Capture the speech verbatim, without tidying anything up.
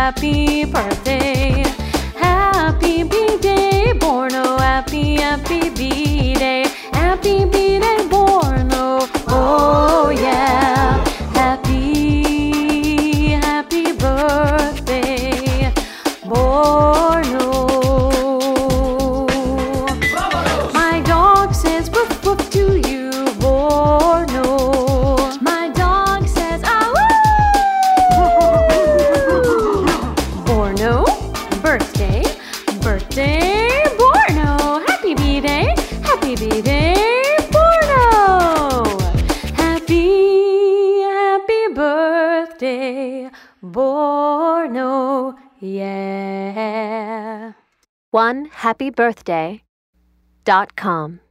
happy birthday. Happy B-Day, Borno, happy, happy B-Day. Happy B-Day, Borno, oh yeah. Happy, happy birthday, Borno. My dog says woof woof to you, Borno. My dog says ah woo. Borno, birthday, birthday, Borno. Happy B-Day, happy B-Day, Borno. Happy, happy birthday, Borno, yeah. one happy birthday dot com